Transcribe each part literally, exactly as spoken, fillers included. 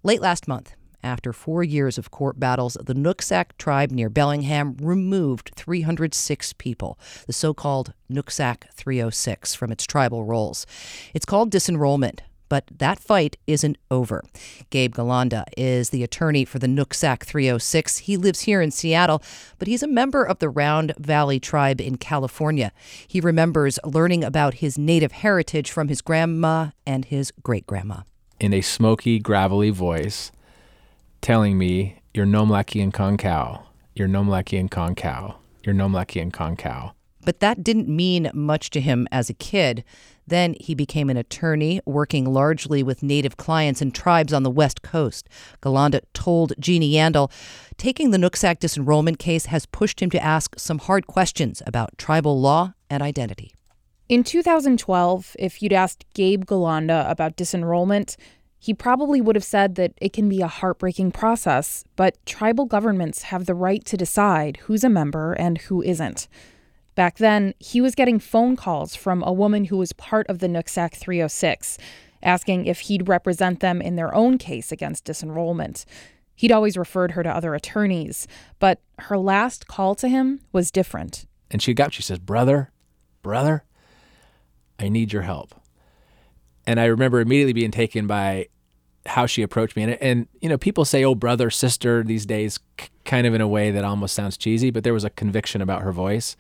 Late last month, after four years of court battles, the Nooksack tribe near Bellingham removed three hundred six people, the so-called Nooksack three oh six, from its tribal rolls. It's called disenrollment, but that fight isn't over. Gabe Galanda is the attorney for the Nooksack three oh six. He lives here in Seattle, but he's a member of the Round Valley tribe in California. He remembers learning about his native heritage from his grandma and his great-grandma. In a smoky, gravelly voice, telling me, you're Nomlaki and Konkau, you're Nomlaki and Konkau, you're Nomlaki and Konkau. But that didn't mean much to him as a kid. Then he became an attorney, working largely with Native clients and tribes on the West Coast. Galanda told Jeannie Yandel, taking the Nooksack disenrollment case has pushed him to ask some hard questions about tribal law and identity. In two thousand twelve, if you'd asked Gabe Galanda about disenrollment, he probably would have said that it can be a heartbreaking process, but tribal governments have the right to decide who's a member and who isn't. Back then, he was getting phone calls from a woman who was part of the Nooksack three oh six, asking if he'd represent them in their own case against disenrollment. He'd always referred her to other attorneys, but her last call to him was different. And she got, she says, brother, brother, I need your help. And I remember immediately being taken by how she approached me. And, and you know, people say, oh, brother, sister these days, c- kind of in a way that almost sounds cheesy, but there was a conviction about her voice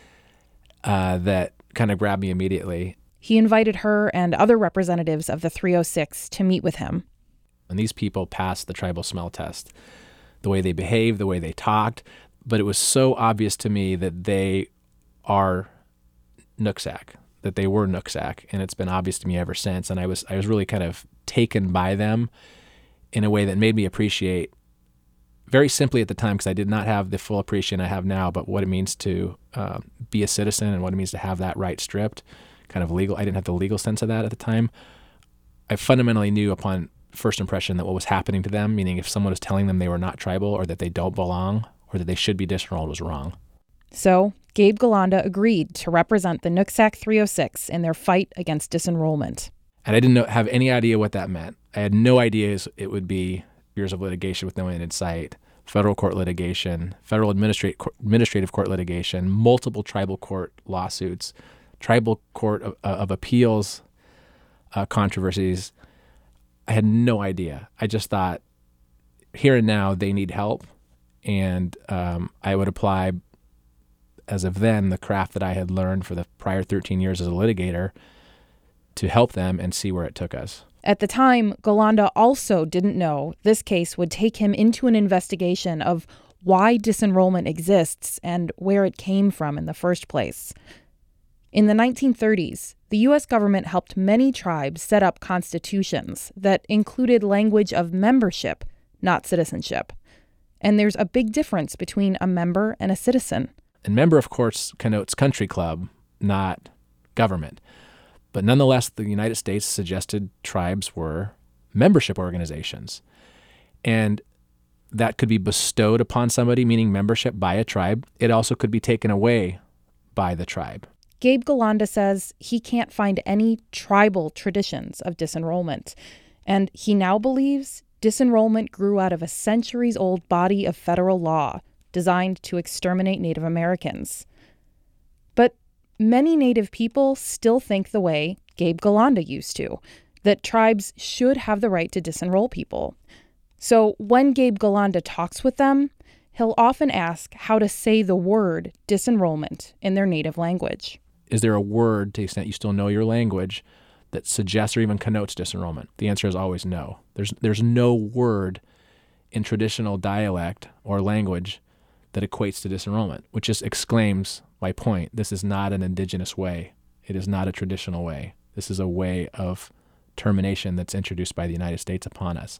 uh, that kind of grabbed me immediately. He invited her and other representatives of the three oh six to meet with him. And these people passed the tribal smell test, the way they behaved, the way they talked. But it was so obvious to me that they are Nooksack, that they were Nooksack, and it's been obvious to me ever since. And I was I was really kind of taken by them in a way that made me appreciate, very simply at the time, because I did not have the full appreciation I have now, but what it means to uh, be a citizen and what it means to have that right stripped, kind of legal. I didn't have the legal sense of that at the time. I fundamentally knew upon first impression that what was happening to them, meaning if someone was telling them they were not tribal or that they don't belong or that they should be disenrolled, was wrong. So Gabe Galanda agreed to represent the Nooksack three oh six in their fight against disenrollment. And I didn't know, have any idea what that meant. I had no idea it would be years of litigation with no end in sight, federal court litigation, federal administrative administrative court litigation, multiple tribal court lawsuits, tribal court of, of appeals uh, controversies. I had no idea. I just thought, here and now, they need help, and um, I would apply, as of then, the craft that I had learned for the prior thirteen years as a litigator to help them and see where it took us. At the time, Galanda also didn't know this case would take him into an investigation of why disenrollment exists and where it came from in the first place. In the nineteen thirties, the U S government helped many tribes set up constitutions that included language of membership, not citizenship. And there's a big difference between a member and a citizen. And member, of course, connotes country club, not government. But nonetheless, the United States suggested tribes were membership organizations. And that could be bestowed upon somebody, meaning membership by a tribe. It also could be taken away by the tribe. Gabe Galanda says he can't find any tribal traditions of disenrollment. And he now believes disenrollment grew out of a centuries-old body of federal law designed to exterminate Native Americans. But many Native people still think the way Gabe Galanda used to, that tribes should have the right to disenroll people. So when Gabe Galanda talks with them, he'll often ask how to say the word disenrollment in their native language. Is there a word, to the extent you still know your language, that suggests or even connotes disenrollment? The answer is always no. There's there's no word in traditional dialect or language that equates to disenrollment, which just exclaims my point. This is not an indigenous way. It is not a traditional way. This is a way of termination that's introduced by the United States upon us.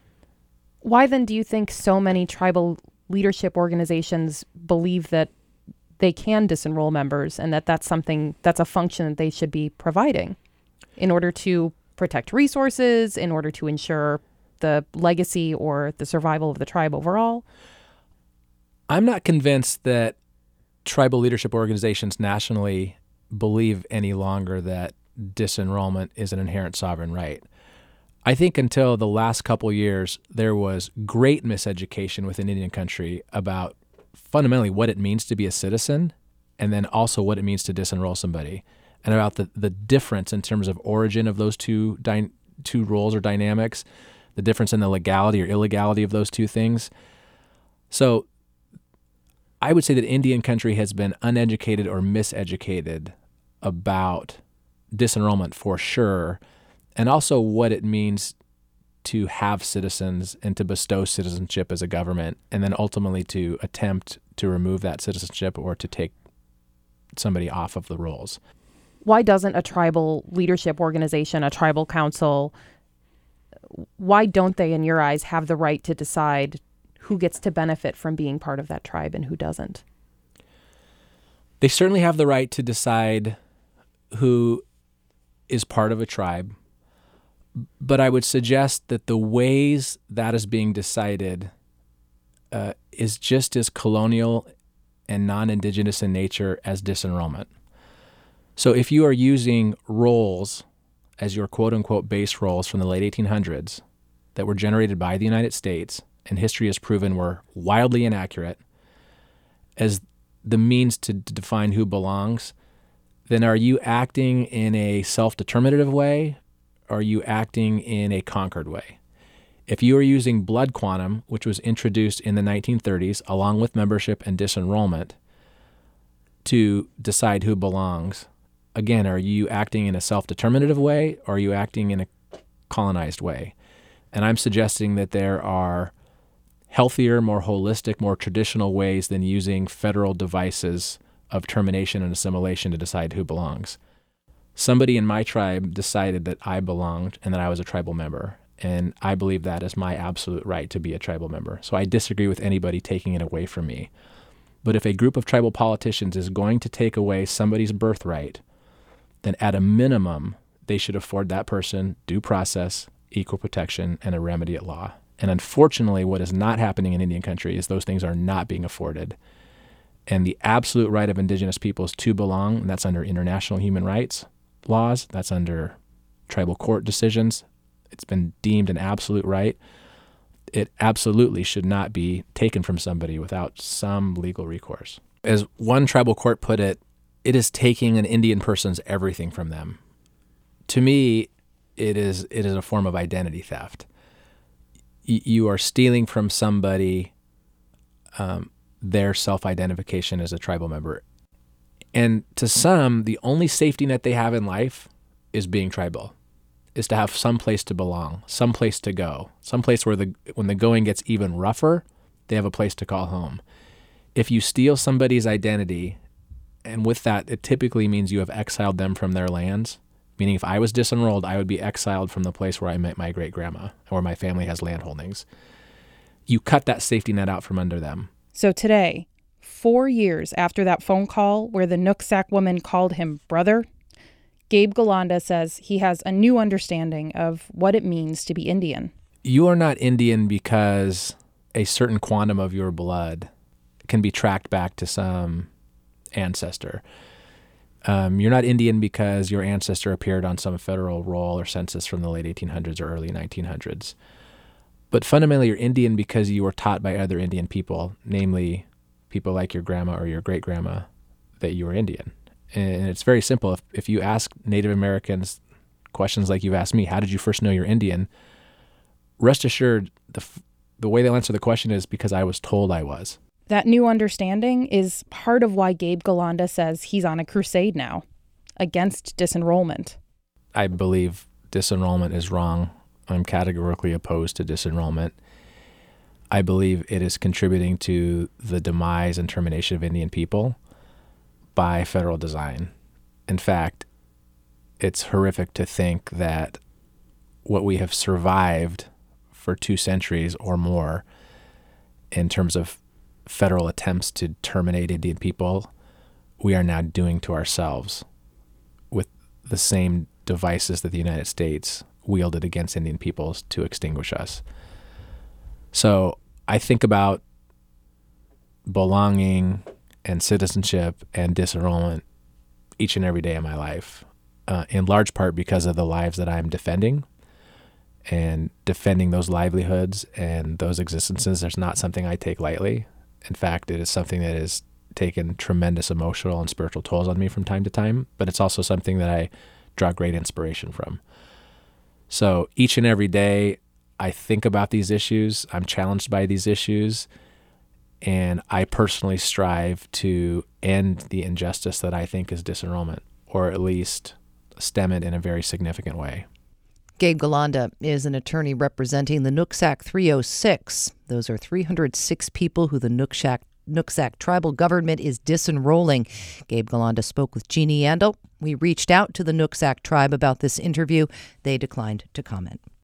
Why then do you think so many tribal leadership organizations believe that they can disenroll members and that that's something, that's a function that they should be providing in order to protect resources, in order to ensure the legacy or the survival of the tribe overall? I'm not convinced that tribal leadership organizations nationally believe any longer that disenrollment is an inherent sovereign right. I think until the last couple years, there was great miseducation within Indian country about fundamentally what it means to be a citizen, and then also what it means to disenroll somebody, and about the, the difference in terms of origin of those two dy- two roles or dynamics, the difference in the legality or illegality of those two things. So I would say that Indian country has been uneducated or miseducated about disenrollment for sure, and also what it means to have citizens and to bestow citizenship as a government, and then ultimately to attempt to remove that citizenship or to take somebody off of the rolls. Why doesn't a tribal leadership organization, a tribal council, why don't they, in your eyes, have the right to decide who gets to benefit from being part of that tribe and who doesn't? They certainly have the right to decide who is part of a tribe, but I would suggest that the ways that is being decided uh, is just as colonial and non-indigenous in nature as disenrollment. So if you are using rolls as your quote-unquote base rolls from the late eighteen hundreds that were generated by the United States, and history has proven were wildly inaccurate, as the means to define who belongs, then are you acting in a self-determinative way, or are you acting in a conquered way? If you are using blood quantum, which was introduced in the nineteen thirties along with membership and disenrollment, to decide who belongs, again, are you acting in a self-determinative way, or are you acting in a colonized way? And I'm suggesting that there are healthier, more holistic, more traditional ways than using federal devices of termination and assimilation to decide who belongs. Somebody in my tribe decided that I belonged and that I was a tribal member, and I believe that is my absolute right to be a tribal member. So I disagree with anybody taking it away from me. But if a group of tribal politicians is going to take away somebody's birthright, then at a minimum, they should afford that person due process, equal protection, and a remedy at law. And unfortunately, what is not happening in Indian country is those things are not being afforded. And the absolute right of indigenous peoples to belong, and that's under international human rights laws, that's under tribal court decisions. It's been deemed an absolute right. It absolutely should not be taken from somebody without some legal recourse. As one tribal court put it, it is taking an Indian person's everything from them. To me, it is it is a form of identity theft. Y- you are stealing from somebody um, their self-identification as a tribal member. And to some, the only safety net they have in life is being tribal, is to have some place to belong, some place to go, some place where the when the going gets even rougher, they have a place to call home. If you steal somebody's identity, and with that, it typically means you have exiled them from their lands, meaning if I was disenrolled, I would be exiled from the place where I met my great-grandma or my family has land holdings. You cut that safety net out from under them. So today, four years after that phone call where the Nooksack woman called him brother, Gabe Galanda says he has a new understanding of what it means to be Indian. You are not Indian because a certain quantum of your blood can be tracked back to some ancestor. Um, you're not Indian because your ancestor appeared on some federal roll or census from the late eighteen hundreds or early nineteen hundreds. But fundamentally, you're Indian because you were taught by other Indian people, namely people like your grandma or your great-grandma, that you were Indian. And it's very simple. If, if you ask Native Americans questions like you've asked me, how did you first know you're Indian? Rest assured, the, the way they'll answer the question is because I was told I was. That new understanding is part of why Gabe Galanda says he's on a crusade now against disenrollment. I believe disenrollment is wrong. I'm categorically opposed to disenrollment. I believe it is contributing to the demise and termination of Indian people by federal design. In fact, it's horrific to think that what we have survived for two centuries or more in terms of federal attempts to terminate Indian people, we are now doing to ourselves with the same devices that the United States wielded against Indian peoples to extinguish us. So I think about belonging and citizenship and disenrollment each and every day of my life, uh, in large part because of the lives that I'm defending And defending those livelihoods and those existences is not something I take lightly. In fact, it is something that has taken tremendous emotional and spiritual tolls on me from time to time, but it's also something that I draw great inspiration from. So each and every day, I think about these issues. I'm challenged by these issues, and I personally strive to end the injustice that I think is disenrollment, or at least stem it in a very significant way. Gabe Galanda is an attorney representing the Nooksack three oh six. Those are three hundred six people who the Nooksack, Nooksack tribal government is disenrolling. Gabe Galanda spoke with Jeannie Andel. We reached out to the Nooksack tribe about this interview. They declined to comment.